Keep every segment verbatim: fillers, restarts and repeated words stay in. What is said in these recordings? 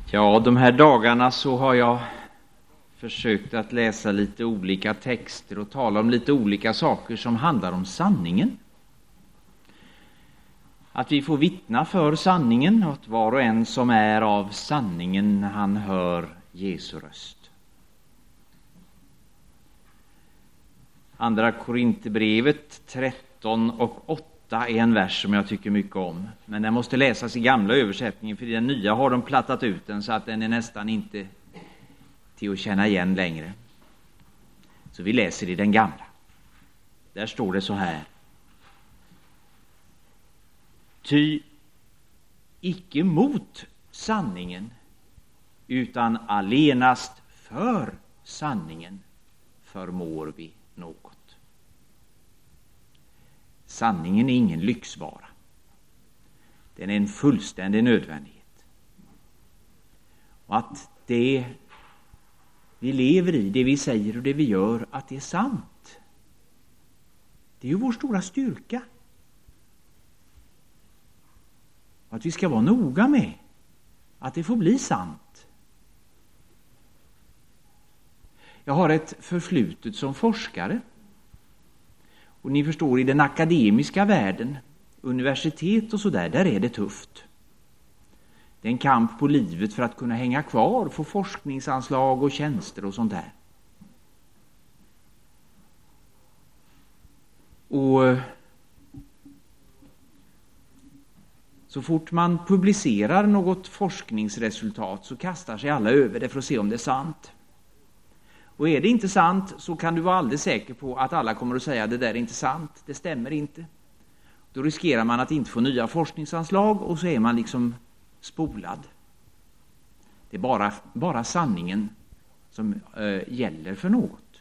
Ja, de här dagarna så har jag försökt att läsa lite olika texter och tala om lite olika saker som handlar om sanningen. Att vi får vittna för sanningen och att var och en som är av sanningen, han hör Jesu röst. Andra Korinthierbrevet tretton och åtta är en vers som jag tycker mycket om. Men den måste läsas i gamla översättningen, för i den nya har de plattat ut den så att den är nästan inte till att känna igen längre. Så vi läser i den gamla. Där står det så här. Ty icke mot sanningen, utan allenast för sanningen förmår vi något. Sanningen är ingen lyxvara. Den är en fullständig nödvändighet. Och att det vi lever i, det vi säger och det vi gör, att det är sant. Det är ju vår stora styrka. Och att vi ska vara noga med att det får bli sant. Jag har ett förflutet som forskare. Och ni förstår, i den akademiska världen, universitet och sådär, där är det tufft. Det är en kamp på livet för att kunna hänga kvar, få forskningsanslag och tjänster och sånt där. Och så fort man publicerar något forskningsresultat så kastar sig alla över det för att se om det är sant. Och är det inte sant så kan du vara alldeles säker på att alla kommer att säga att det där är inte sant, det stämmer inte. Då riskerar man att inte få nya forskningsanslag och så är man liksom spolad. Det är bara, bara sanningen som äh, gäller för något.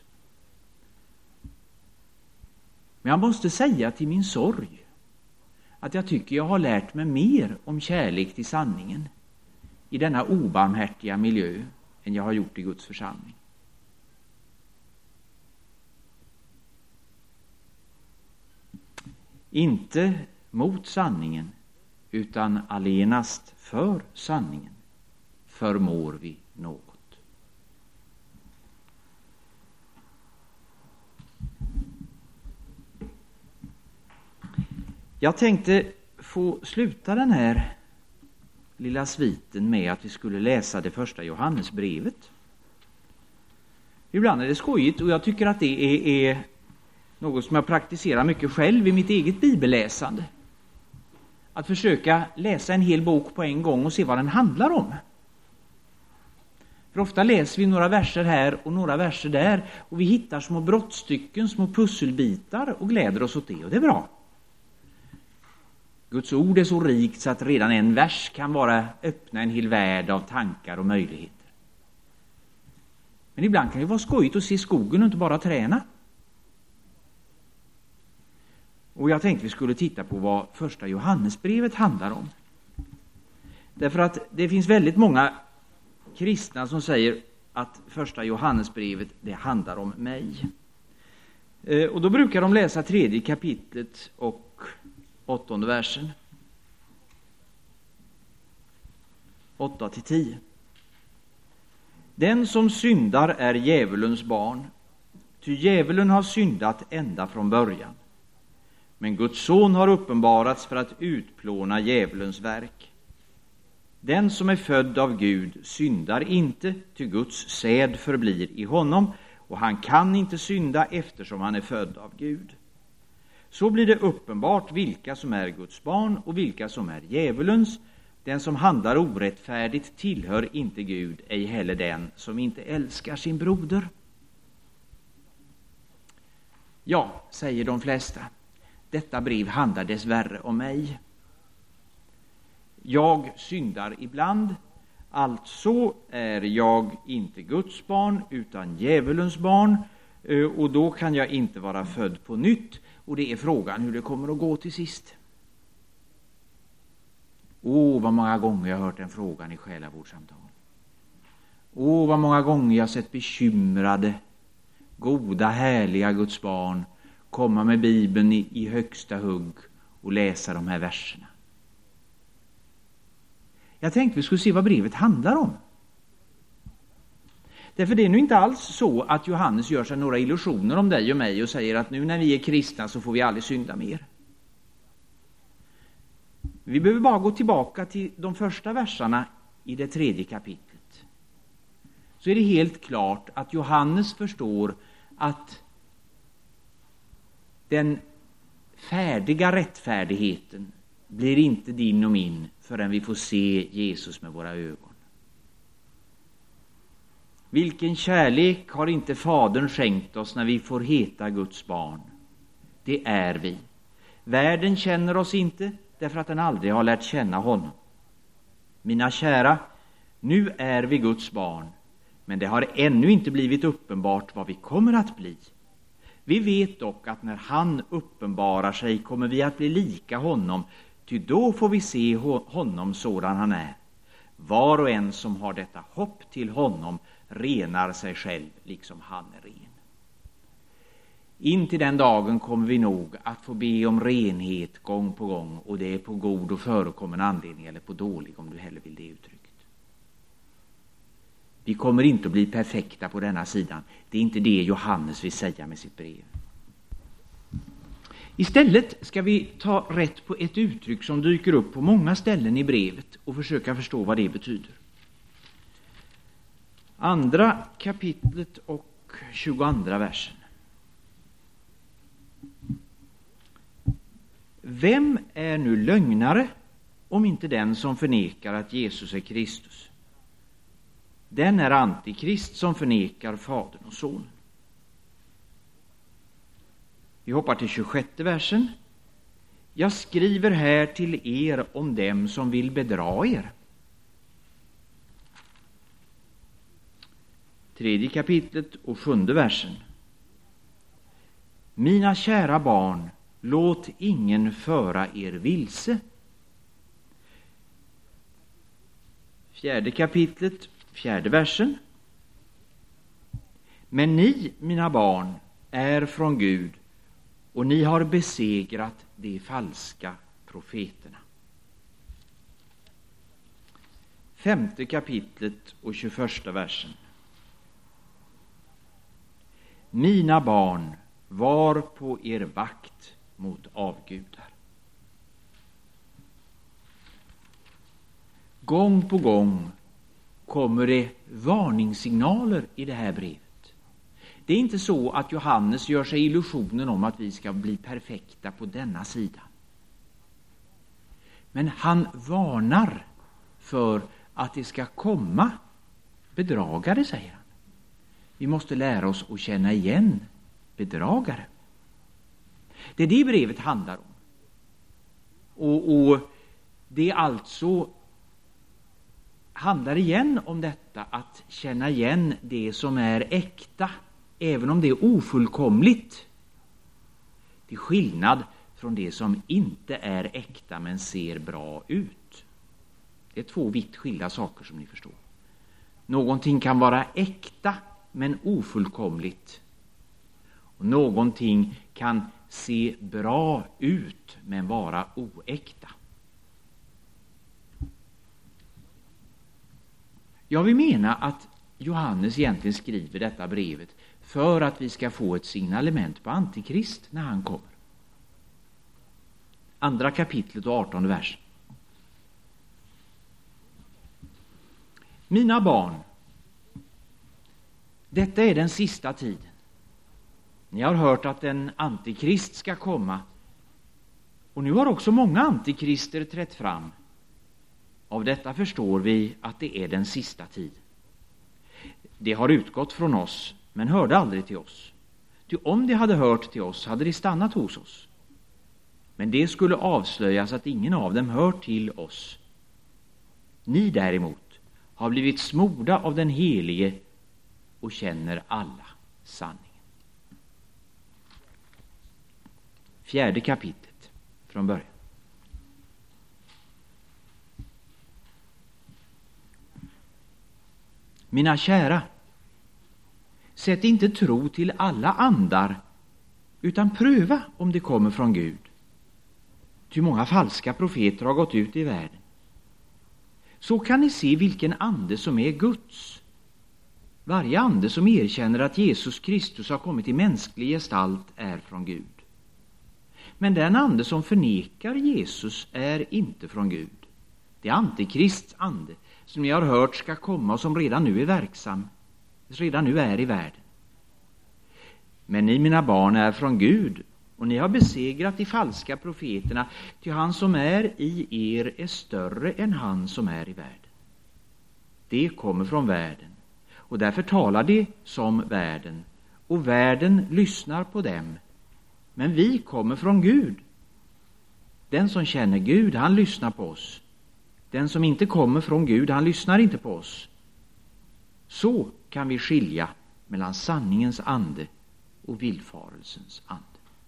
Men jag måste säga till min sorg att jag tycker jag har lärt mig mer om kärlek till sanningen i denna obarmhärtiga miljö än jag har gjort i Guds församling. Inte mot sanningen, utan allenast för sanningen förmår vi något. Jag tänkte få sluta den här lilla sviten med att vi skulle läsa det första Johannesbrevet. Ibland är det skojigt och jag tycker att det är, är något som jag praktiserar mycket själv i mitt eget bibelläsande. Att försöka läsa en hel bok på en gång och se vad den handlar om. För ofta läser vi några verser här och några verser där och vi hittar små brottstycken, små pusselbitar och gläder oss åt det, och det är bra. Guds ord är så rikt så att redan en vers kan vara öppna en hel värld av tankar och möjligheter. Men ibland kan det vara skojigt att se skogen och inte bara träna. Och jag tänkte vi skulle titta på vad första Johannesbrevet handlar om. Därför att det finns väldigt många kristna som säger att första Johannesbrevet, det handlar om mig. Och då brukar de läsa tredje kapitlet och åttonde versen. Åtta till tio. Den som syndar är djävulens barn, ty djävulen har syndat ända från början. Men Guds son har uppenbarats för att utplåna djävulens verk. Den som är född av Gud syndar inte, ty Guds säd förblir i honom, och han kan inte synda eftersom han är född av Gud. Så blir det uppenbart vilka som är Guds barn och vilka som är djävulens. Den som handlar orättfärdigt tillhör inte Gud, ej heller den som inte älskar sin broder. Ja, säger de flesta. Detta brev handlar dessvärre om mig. Jag syndar ibland, alltså är jag inte Guds barn utan djävulens barn, och då kan jag inte vara född på nytt, och det är frågan hur det kommer att gå till sist. Åh, vad många gånger jag har hört den frågan i själavårdssamtal. Åh, vad många gånger jag har sett bekymrade, goda, härliga Guds barn komma med Bibeln i, i högsta hugg och läsa de här verserna. Jag tänkte vi skulle se vad brevet handlar om. Därför det är nu inte alls så att Johannes gör sig några illusioner om dig och mig och säger att nu när vi är kristna så får vi aldrig synda mer. Vi behöver bara gå tillbaka till de första verserna i det tredje kapitlet. Så är det helt klart att Johannes förstår att den färdiga rättfärdigheten blir inte din och min förrän vi får se Jesus med våra ögon. Vilken kärlek har inte Fadern skänkt oss när vi får heta Guds barn? Det är vi. Världen känner oss inte därför att den aldrig har lärt känna honom. Mina kära, nu är vi Guds barn, men det har ännu inte blivit uppenbart vad vi kommer att bli. Vi vet dock att när han uppenbarar sig kommer vi att bli lika honom, ty då får vi se honom sådan han är. Var och en som har detta hopp till honom renar sig själv liksom han är ren. In till den dagen kommer vi nog att få be om renhet gång på gång, och det är på god och förekommen anledning eller på dålig, om du hellre vill det uttrycket. Vi kommer inte att bli perfekta på denna sidan. Det är inte det Johannes vill säga med sitt brev. Istället ska vi ta rätt på ett uttryck som dyker upp på många ställen i brevet och försöka förstå vad det betyder. Andra kapitlet och tjugoandra versen. Vem är nu lögnare om inte den som förnekar att Jesus är Kristus? Den är antikrist som förnekar Fadern och Sonen. Vi hoppar till tjugosjätte versen. Jag skriver här till er om dem som vill bedra er. Tredje kapitlet och sjunde versen. Mina kära barn, låt ingen föra er vilse. Fjärde kapitlet, fjärde versen. Men ni, mina barn, är från Gud, och ni har besegrat de falska profeterna. Femte kapitlet och tjugoförsta versen. Mina barn, var på er vakt mot avgudar. Gång på gång kommer det varningssignaler i det här brevet. Det är inte så att Johannes gör sig illusionen om att vi ska bli perfekta på denna sida. Men han varnar för att det ska komma bedragare, säger han. Vi måste lära oss att känna igen bedragare. Det är det brevet handlar om. Och, och det är alltså handlar igen om detta att känna igen det som är äkta, även om det är ofullkomligt, till skillnad från det som inte är äkta men ser bra ut. Det är två vitt skilda saker, som ni förstår. Någonting kan vara äkta men ofullkomligt, och någonting kan se bra ut men vara oäkta. Jag vill mena att Johannes egentligen skriver detta brevet för att vi ska få ett signalement på antikrist när han kommer. Andra kapitlet och artonde vers. Mina barn, detta är den sista tiden. Ni har hört att en antikrist ska komma, och nu har också många antikrister trätt fram. Av detta förstår vi att det är den sista tiden. Det har utgått från oss, men hörde aldrig till oss. Ty om det hade hört till oss hade det stannat hos oss. Men det skulle avslöjas att ingen av dem hör till oss. Ni däremot har blivit smorda av den helige och känner alla sanningen. Fjärde kapitlet från början. Mina kära, sätt inte tro till alla andar, utan pröva om det kommer från Gud. Ty många falska profeter har gått ut i världen. Så kan ni se vilken ande som är Guds. Varje ande som erkänner att Jesus Kristus har kommit i mänsklig gestalt är från Gud. Men den ande som förnekar Jesus är inte från Gud. Det är Antikrists ande som ni har hört ska komma och som redan nu är verksam, redan nu är i världen. Men ni, mina barn, är från Gud, och ni har besegrat de falska profeterna, ty han som är i er är större än han som är i världen. Det kommer från världen, och därför talar de som världen, och världen lyssnar på dem. Men vi kommer från Gud. Den som känner Gud, han lyssnar på oss. Den som inte kommer från Gud, han lyssnar inte på oss. Så kan vi skilja mellan sanningens ande och villfarelsens ande.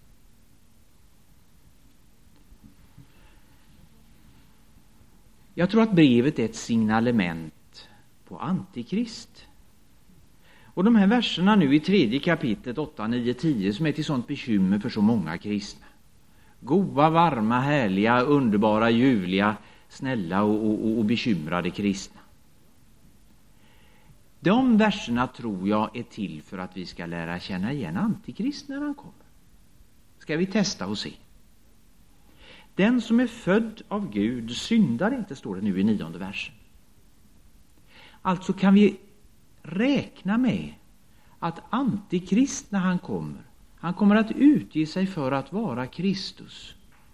Jag tror att brevet är ett signalement på Antikrist. Och de här verserna nu i tredje kapitlet åtta, nio, tio som är till sånt bekymmer för så många kristna. Goda, varma, härliga, underbara, ljuvliga, snälla och, och, och bekymrade kristna. De verserna tror jag är till för att vi ska lära känna igen Antikrist när han kommer. Ska vi testa och se. Den som är född av Gud syndar inte, står det nu i nionde versen. Alltså kan vi räkna med att Antikrist när han kommer, han kommer att utge sig för att vara Kristus.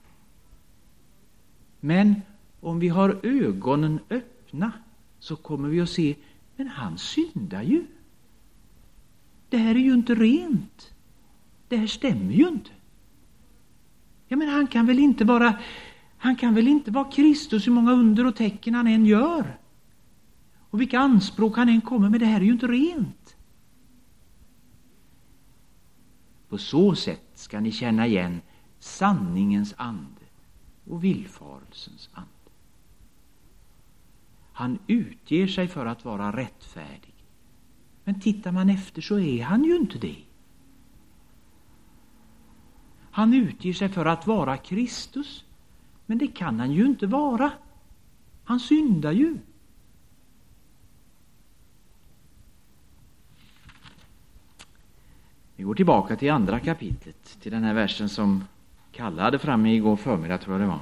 Men om vi har ögonen öppna så kommer vi att se, men han syndar ju. Det här är ju inte rent. Det här stämmer ju inte. Ja, men han kan väl inte vara, han kan väl inte vara Kristus, hur många under och tecken han än gör. Och vilka anspråk han än kommer med, det här är ju inte rent. På så sätt ska ni känna igen sanningens ande och villfarelsens ande. Han utger sig för att vara rättfärdig. Men tittar man efter så är han ju inte det. Han utger sig för att vara Kristus. Men det kan han ju inte vara. Han syndar ju. Vi går tillbaka till andra kapitlet. Till den här versen som Kalle hade framme igår förmiddag, tror jag det var.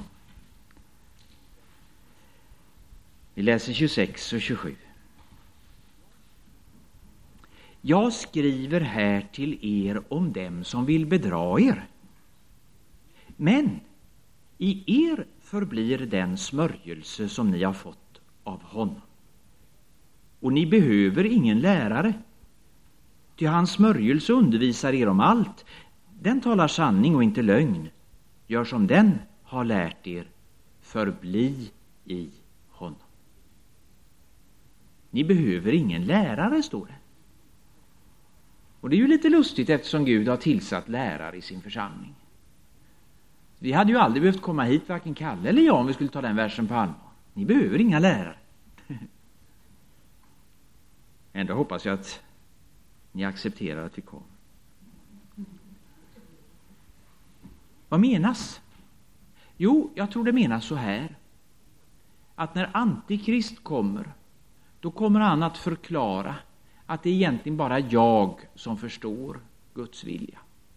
Vi läser tjugosex och tjugosju. Jag skriver här till er om dem som vill bedra er. Men i er förblir den smörjelse som ni har fått av honom. Och ni behöver ingen lärare. Ty hans smörjelse undervisar er om allt. Den talar sanning och inte lögn. Gör som den har lärt er. Förbli i honom. Ni behöver ingen lärare, står det. Och det är ju lite lustigt eftersom Gud har tillsatt lärare i sin församling. Vi hade ju aldrig behövt komma hit, varken Kalle eller jag, om vi skulle ta den versen på allvar. Ni behöver inga lärare. Ändå hoppas jag att ni accepterar att vi kom. Vad menas? Jo, jag tror det menas så här. Att när Antikrist kommer, då kommer han att förklara att det är egentligen bara jag som förstår Guds vilja.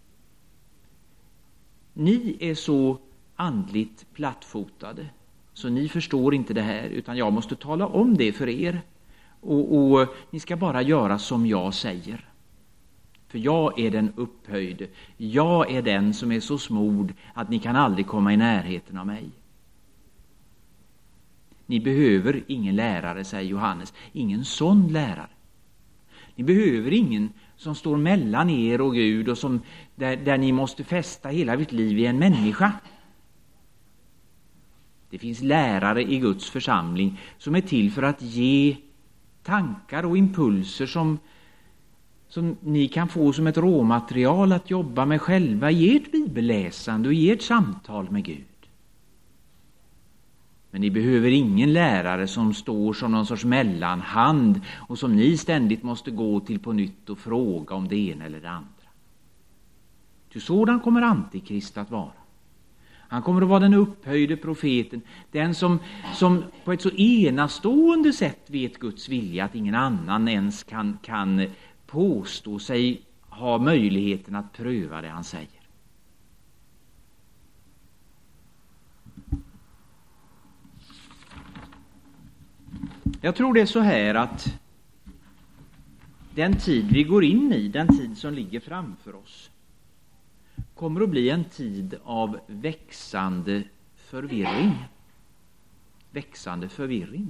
Ni är så andligt plattfotade så ni förstår inte det här, utan jag måste tala om det för er. Och, och ni ska bara göra som jag säger. För jag är den upphöjde. Jag är den som är så smord att ni kan aldrig komma i närheten av mig. Ni behöver ingen lärare, säger Johannes. Ingen sån lärare. Ni behöver ingen som står mellan er och Gud och som, där, där ni måste fästa hela ert liv i en människa. Det finns lärare i Guds församling som är till för att ge tankar och impulser som, som ni kan få som ett råmaterial att jobba med själva i ert bibelläsande och i ert samtal med Gud. Men ni behöver ingen lärare som står som någon sorts mellanhand och som ni ständigt måste gå till på nytt och fråga om det ena eller det andra. Ty sådan kommer Antikrist att vara. Han kommer att vara den upphöjde profeten, den som, som på ett så enastående sätt vet Guds vilja att ingen annan ens kan, kan påstå sig ha möjligheten att pröva det han säger. Jag tror det är så här att den tid vi går in i, den tid som ligger framför oss, kommer att bli en tid av växande förvirring. Växande förvirring.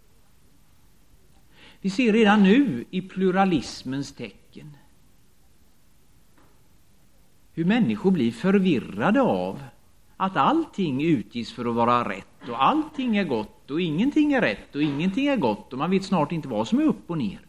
Vi ser redan nu i pluralismens tecken hur människor blir förvirrade av att allting utges för att vara rätt och allting är gott och ingenting är rätt och ingenting är gott och man vet snart inte vad som är upp och ner.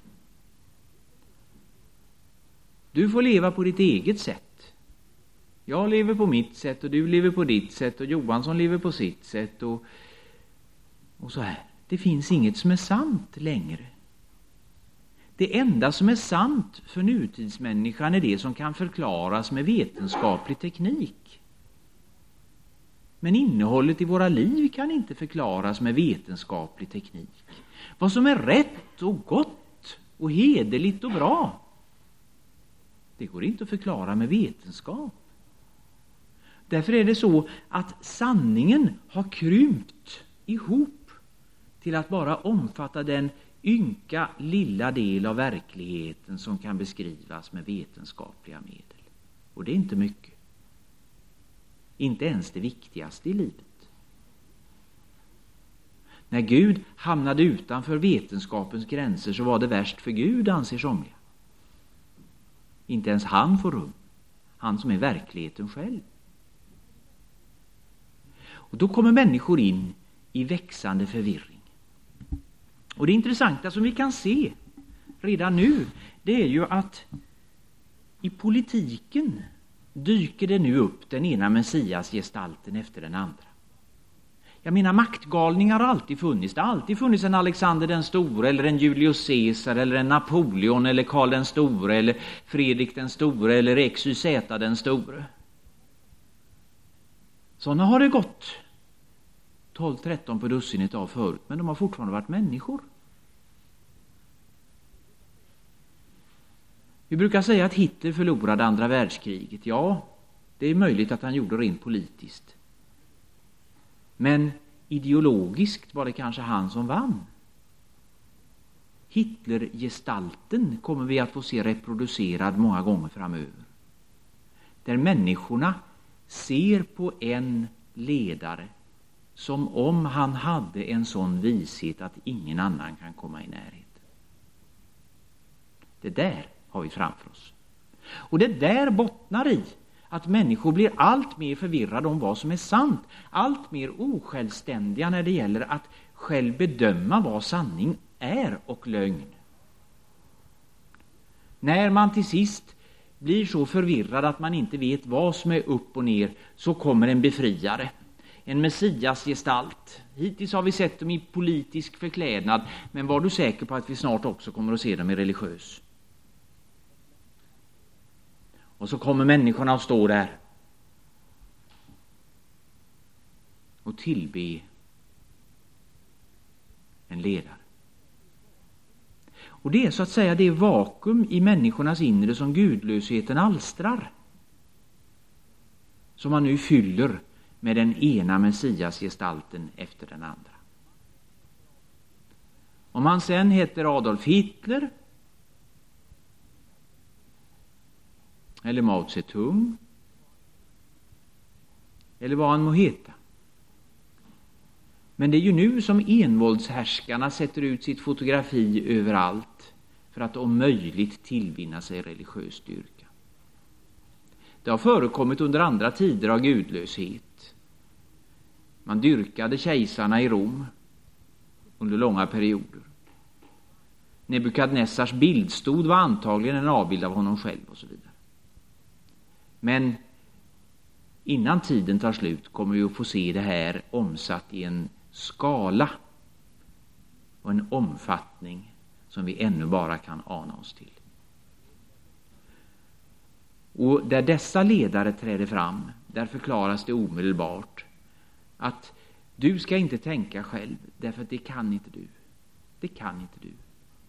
Du får leva på ditt eget sätt. Jag lever på mitt sätt och du lever på ditt sätt och Johansson lever på sitt sätt och, och så här. Det finns inget som är sant längre. Det enda som är sant för nutidsmänniskan är det som kan förklaras med vetenskaplig teknik. Men innehållet i våra liv kan inte förklaras med vetenskaplig teknik. Vad som är rätt och gott och hederligt och bra, det går inte att förklara med vetenskap. Därför är det så att sanningen har krympt ihop till att bara omfatta den ynka lilla del av verkligheten som kan beskrivas med vetenskapliga medel. Och det är inte mycket. Inte ens det viktigaste i livet. När Gud hamnade utanför vetenskapens gränser så var det värst för Gud, anser somliga. Inte ens han får rum. Han som är verkligheten själv. Och då kommer människor in i växande förvirring. Och det intressanta som vi kan se redan nu, det är ju att i politiken dyker det nu upp den ena messiasgestalten efter den andra. Jag menar, maktgalningar har alltid funnits. Det har alltid funnits en Alexander den store eller en Julius Caesar eller en Napoleon eller Karl den store eller Fredrik den store eller X Y Z den store. Sådana har det gått tolv tretton på dussinet av förut, men de har fortfarande varit människor. Vi brukar säga att Hitler förlorade andra världskriget. Ja, det är möjligt att han gjorde rent politiskt. Men ideologiskt var det kanske han som vann. Hitlergestalten kommer vi att få se reproducerad många gånger framöver. Där människorna ser på en ledare som om han hade en sån vishet att ingen annan kan komma i närheten. Det där har vi framför oss. Och det där bottnar i att människor blir allt mer förvirrade om vad som är sant. Allt mer osjälvständiga när det gäller att själv bedöma vad sanning är och lögn. När man till sist blir så förvirrad att man inte vet vad som är upp och ner, så kommer en befriare. En messiasgestalt. Hittills har vi sett dem i politisk förklädnad, men var du säker på att vi snart också kommer att se dem i religiös? Och så kommer människorna att stå där och tillbe en ledare. Och det är så att säga det vakuum i människornas inre som gudlösheten alstrar, som man nu fyller med den ena messiasgestalten efter den andra. Om han sen heter Adolf Hitler eller Mao Zedong eller vad han må heta. Men det är ju nu som envåldshärskarna sätter ut sitt fotografi överallt för att om möjligt tillvinna sig religiös styrka. Det har förekommit under andra tider av gudlöshet. Man dyrkade kejsarna i Rom under långa perioder. Nebukadnessars bildstod var antagligen en avbild av honom själv och så vidare. Men innan tiden tar slut kommer vi att få se det här omsatt i en skala och en omfattning som vi ännu bara kan ana oss till. Och där dessa ledare träder fram, där förklaras det omedelbart att du ska inte tänka själv, därför att det kan inte du. Det kan inte du.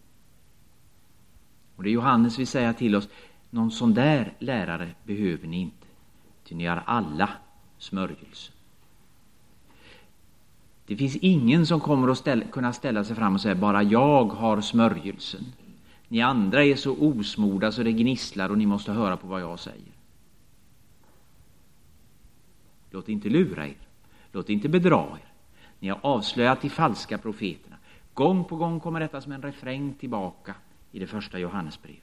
Och det Johannes vill säga till oss, någon sån där lärare behöver ni inte, ty ni har alla smörjelse. Det finns ingen som kommer att ställa, kunna ställa sig fram och säga, bara jag har smörjelsen. Ni andra är så osmorda så det gnisslar och ni måste höra på vad jag säger. Låt inte lura er. Låt inte bedra er. Ni har avslöjat de falska profeterna. Gång på gång kommer detta som en refräng tillbaka i det första Johannesbrevet.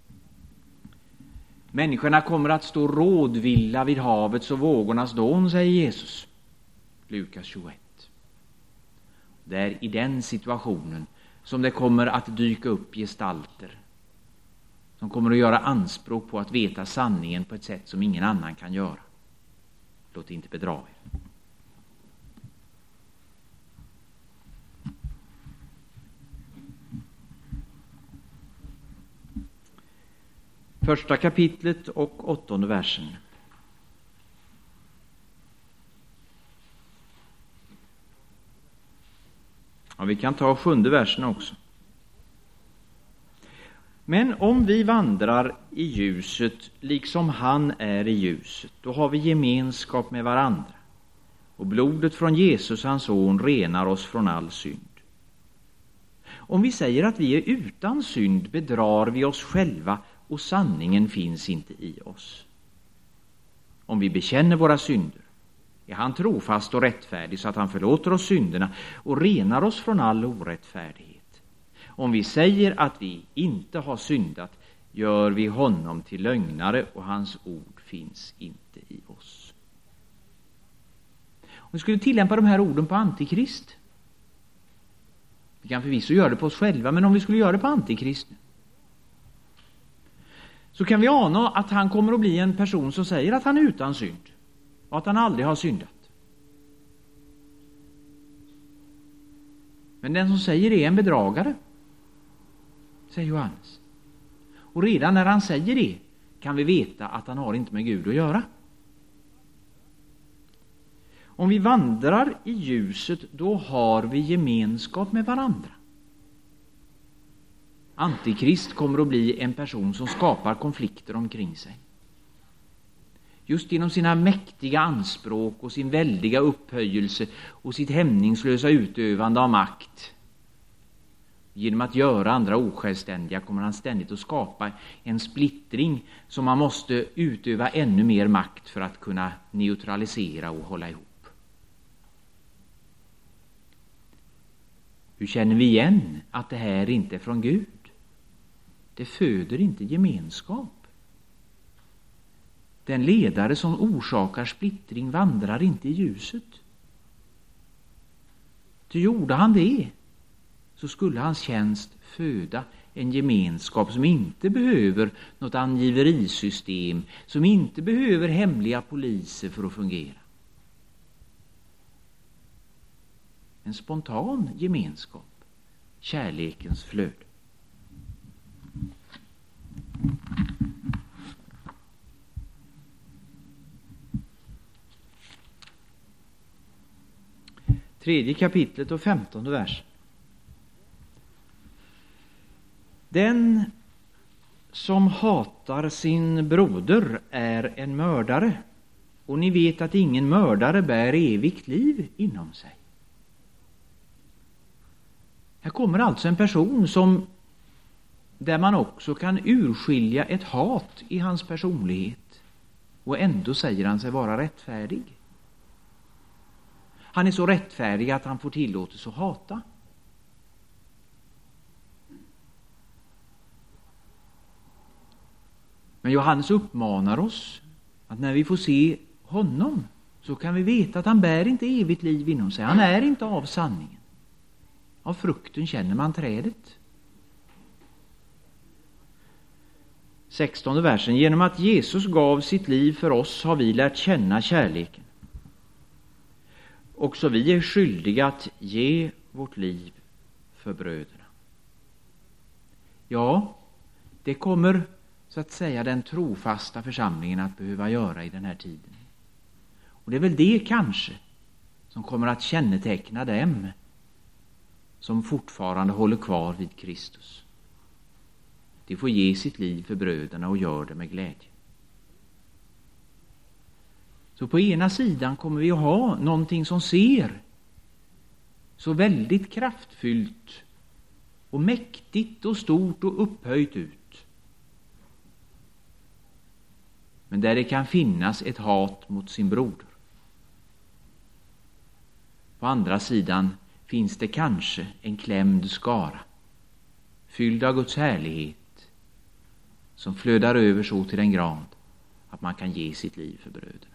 Människorna kommer att stå rådvilla vid havets och vågornas dån, säger Jesus. Lukas tjugoett. Det är i den situationen som det kommer att dyka upp gestalter som kommer att göra anspråk på att veta sanningen på ett sätt som ingen annan kan göra. Låt inte bedra er. Första kapitlet och åttonde versen. Ja, vi kan ta sjunde versen också. Men om vi vandrar i ljuset liksom han är i ljuset, då har vi gemenskap med varandra. Och blodet från Jesus, hans son, renar oss från all synd. Om vi säger att vi är utan synd bedrar vi oss själva och sanningen finns inte i oss. Om vi bekänner våra synder är han trofast och rättfärdig så att han förlåter oss synderna och renar oss från all orättfärdighet. Om vi säger att vi inte har syndat gör vi honom till lögnare och hans ord finns inte i oss. Om vi skulle tillämpa de här orden på Antikrist, vi kan förvisso göra det på oss själva, men om vi skulle göra det på Antikrist så kan vi ana att han kommer att bli en person som säger att han är utan synd och att han aldrig har syndat. Men den som säger det är en bedragare, säger Johannes. Och redan när han säger det kan vi veta att han har inte med Gud att göra. Om vi vandrar i ljuset, då har vi gemenskap med varandra. Antikrist kommer att bli en person som skapar konflikter omkring sig. Just genom sina mäktiga anspråk och sin väldiga upphöjelse och sitt hämningslösa utövande av makt. Genom att göra andra osjälvständiga kommer han ständigt att skapa en splittring som man måste utöva ännu mer makt för att kunna neutralisera och hålla ihop. Hur känner vi igen att det här inte är från Gud? Det föder inte gemenskap. Den ledare som orsakar splittring vandrar inte i ljuset. Ty gjorde han det, så skulle hans tjänst föda en gemenskap som inte behöver något angiverisystem, som inte behöver hemliga poliser för att fungera. En spontan gemenskap, kärlekens flöde. Tredje kapitlet och femtonde vers. Den som hatar sin broder är en mördare, och ni vet att ingen mördare bär evigt liv inom sig. Här kommer alltså en person som där man också kan urskilja ett hat i hans personlighet, och ändå säger han sig vara rättfärdig. Han är så rättfärdig att han får tillåtelse att hata. Men Johannes uppmanar oss att när vi får se honom så kan vi veta att han bär inte evigt liv inom sig. Han är inte av sanningen. Av frukten känner man trädet. Sextonde versen. Genom att Jesus gav sitt liv för oss har vi lärt känna kärleken. Också vi är skyldiga att ge vårt liv för bröderna. Ja, det kommer så att säga den trofasta församlingen att behöva göra i den här tiden. Och det är väl det kanske som kommer att känneteckna dem som fortfarande håller kvar vid Kristus. De får ge sitt liv för bröderna och gör det med glädje. Så på ena sidan kommer vi att ha någonting som ser så väldigt kraftfyllt och mäktigt och stort och upphöjt ut. Men där det kan finnas ett hat mot sin broder. På andra sidan finns det kanske en klämd skara, fylld av Guds härlighet, som flödar över så till den grad att man kan ge sitt liv för bröderna.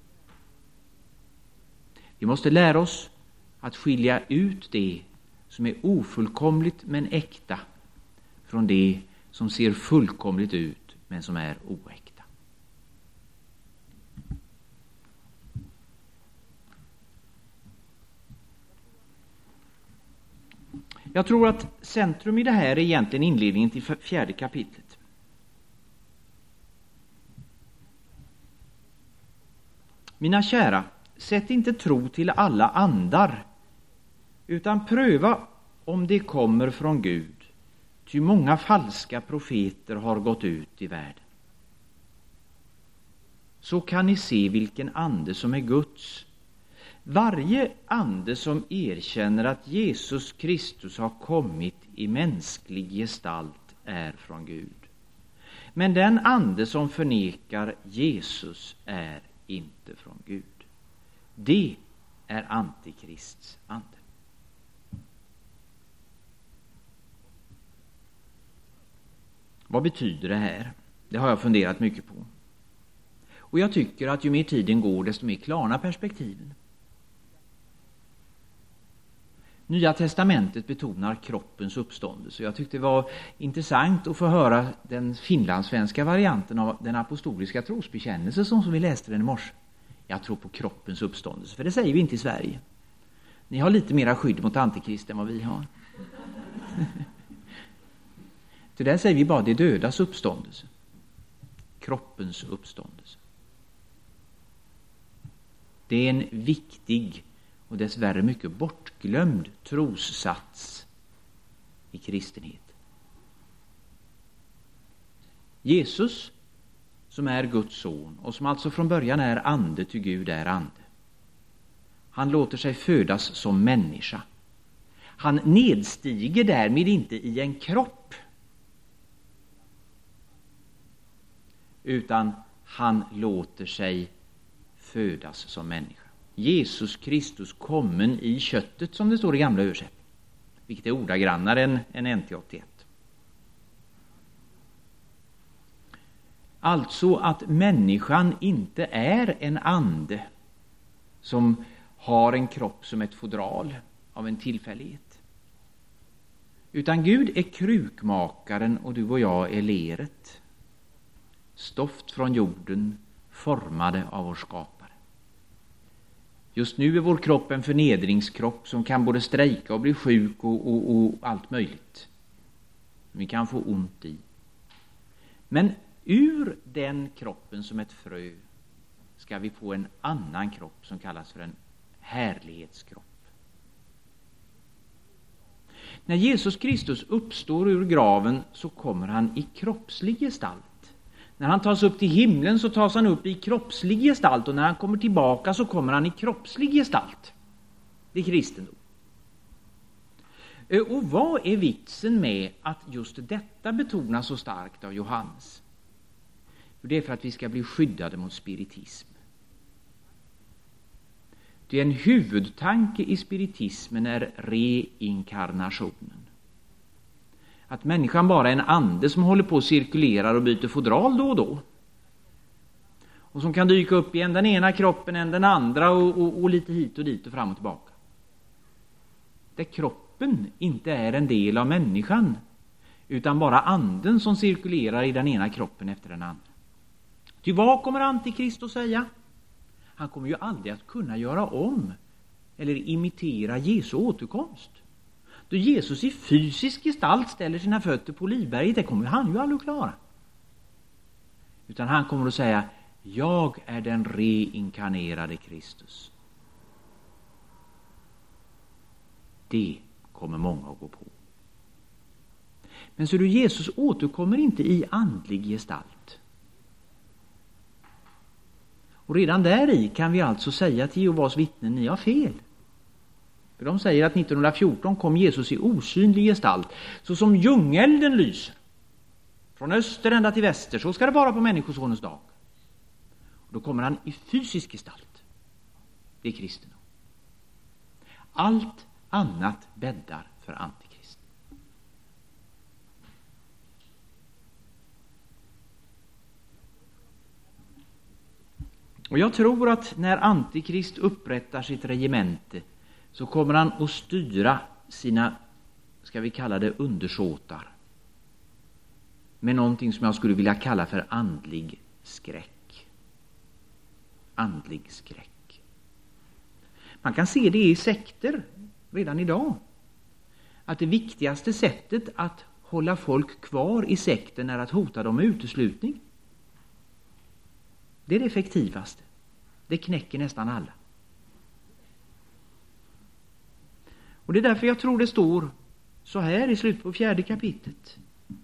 Vi måste lära oss att skilja ut det som är ofullkomligt men äkta från det som ser fullkomligt ut men som är oäkta. Jag tror att centrum i det här är egentligen inledningen till fjärde kapitlet. Mina kära, sätt inte tro till alla andar, utan pröva om det kommer från Gud, ty många falska profeter har gått ut i världen. Så kan ni se vilken ande som är Guds. Varje ande som erkänner att Jesus Kristus har kommit i mänsklig gestalt är från Gud. Men den ande som förnekar Jesus är inte från Gud. Det är antikrists ande. Vad betyder det här? Det har jag funderat mycket på. Och jag tycker att ju mer tiden går, desto mer klarnar perspektiven. Nya testamentet betonar kroppens uppståndelse. Jag tyckte det var intressant att få höra den finlandssvenska varianten av den apostoliska trosbekännelse som vi läste den i morse. Jag tror på kroppens uppståndelse, för det säger vi inte i Sverige. Ni har lite mera skydd mot antikrist än vad vi har. Så där säger vi bara det dödas uppståndelse. Kroppens uppståndelse. Det är en viktig och dessvärre mycket bortglömd trossats i kristenhet. Jesus, som är Guds son och som alltså från början är ande, ty Gud är ande. Han låter sig födas som människa. Han nedstiger därmed inte i en kropp, utan han låter sig födas som människa. Jesus Kristus kommen i köttet, som det står i gamla översättning, vilket är ordagrannare än, än N T åttioett. Alltså att människan inte är en ande som har en kropp som ett fodral av en tillfällighet. Utan Gud är krukmakaren och du och jag är leret. Stoft från jorden, formade av vår skapare. Just nu är vår kropp en förnedringskropp som kan både strejka och bli sjuk och, och, och allt möjligt. Vi kan få ont i. Men ur den kroppen som ett frö ska vi få en annan kropp som kallas för en härlighetskropp. När Jesus Kristus uppstår ur graven så kommer han i kroppslig gestalt. När han tas upp till himlen så tas han upp i kroppslig gestalt, och när han kommer tillbaka så kommer han i kroppslig gestalt. Det är kristendom. Och vad är vitsen med att just detta betonas så starkt av Johannes? Det är för att vi ska bli skyddade mot spiritism. Det är en huvudtanke i spiritismen är reinkarnationen. Att människan bara är en ande som håller på och cirkulerar och byter fodral då och då. Och som kan dyka upp i en den ena kroppen än den andra och, och, och lite hit och dit och fram och tillbaka. Där kroppen inte är en del av människan, utan bara anden som cirkulerar i den ena kroppen efter den andra. Ty vad kommer Antikrist att säga? Han kommer ju aldrig att kunna göra om eller imitera Jesu återkomst. Då Jesus i fysisk gestalt ställer sina fötter på Olivberget, det kommer han ju aldrig att klara. Utan han kommer att säga, Jag är den reinkarnerade Kristus. Det kommer många att gå på. Men så du, Jesus återkommer inte i andlig gestalt. Och redan där i kan vi alltså säga till Jehovas vittnen, ni har fel. För de säger att nittonhundrafjorton kom Jesus i osynlig gestalt. Så som ljungelden lyser från öster ända till väster, så ska det vara på människosonens dag. Och då kommer han i fysisk gestalt. Det är kristendom. Allt annat bäddar för antikrist. Och jag tror att när antikrist upprättar sitt regemente så kommer han att styra sina, ska vi kalla det, undersåtar med någonting som jag skulle vilja kalla för andlig skräck. Andlig skräck. Man kan se det i sekter redan idag. Att det viktigaste sättet att hålla folk kvar i sekten är att hota dem med uteslutning. Det är det effektivaste. Det knäcker nästan alla. Och det är därför jag tror det står så här i slutet på fjärde kapitlet.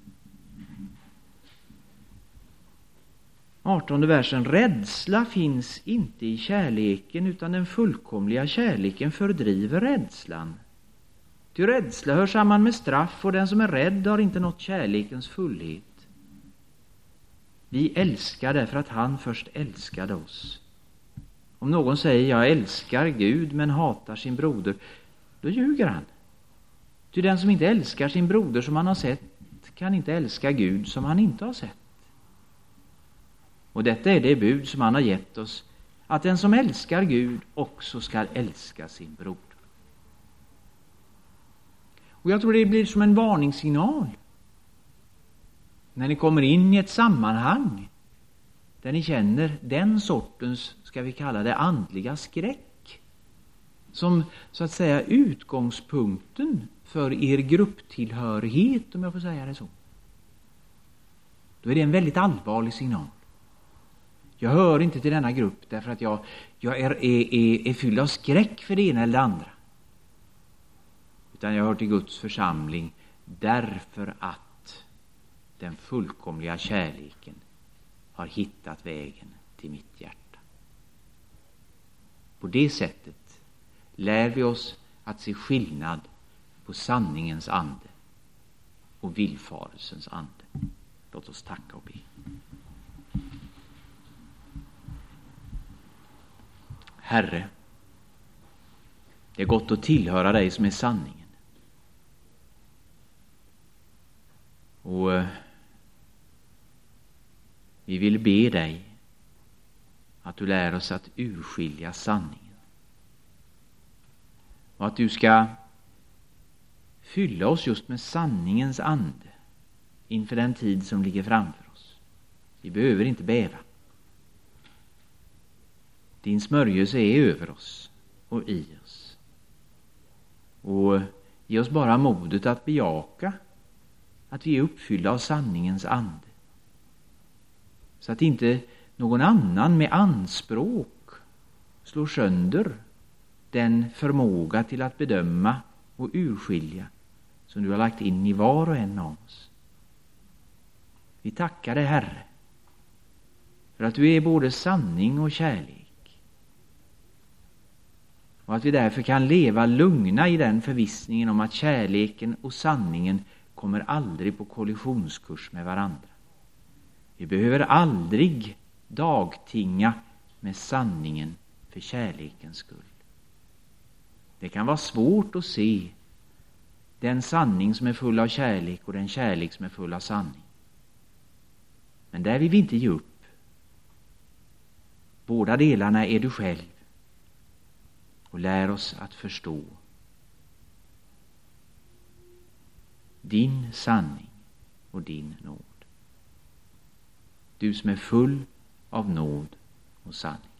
artonde versen. Rädsla finns inte i kärleken, utan den fullkomliga kärleken fördriver rädslan. Ty rädsla hör samman med straff, och den som är rädd har inte nått kärlekens fullhet. Vi älskar därför att han först älskade oss. Om någon säger jag älskar Gud men hatar sin broder, då ljuger han. Ty den som inte älskar sin broder som han har sett kan inte älska Gud som han inte har sett. Och detta är det bud som han har gett oss, att den som älskar Gud också ska älska sin broder. Och jag tror det blir som en varningssignal när ni kommer in i ett sammanhang där ni känner den sortens, ska vi kalla det, andliga skräck som så att säga utgångspunkten för er grupptillhörighet, om jag får säga det så. Då är det en väldigt allvarlig signal. Jag hör inte till denna grupp därför att jag, jag är, är, är, är fylld av skräck för det ena eller det andra. Utan jag hör till Guds församling därför att den fullkomliga kärleken har hittat vägen till mitt hjärta. På det sättet lär vi oss att se skillnad på sanningens ande och villfarelsens ande. Låt oss tacka och be. Herre, det är gott att tillhöra dig som är sanningen. Och eh, vi vill be dig att du lär oss att urskilja sanningen. Och att du ska fylla oss just med sanningens ande inför den tid som ligger framför oss. Vi behöver inte bäva. Din smörjelse är över oss och i oss. Och ge oss bara modet att bejaka att vi är uppfyllda av sanningens ande. Så att inte någon annan med anspråk slår sönder den förmåga till att bedöma och urskilja som du har lagt in i var och en av oss. Vi tackar dig, Herre, för att du är både sanning och kärlek. Och att vi därför kan leva lugna i den förvissningen om att kärleken och sanningen kommer aldrig på kollisionskurs med varandra. Vi behöver aldrig dagtinga med sanningen för kärlekens skull. Det kan vara svårt att se den sanning som är full av kärlek och den kärlek som är full av sanning. Men där vill vi inte ge upp. Båda delarna är du själv. Och lär oss att förstå din sanning och din nåd. Du som är full av nåd och sanning.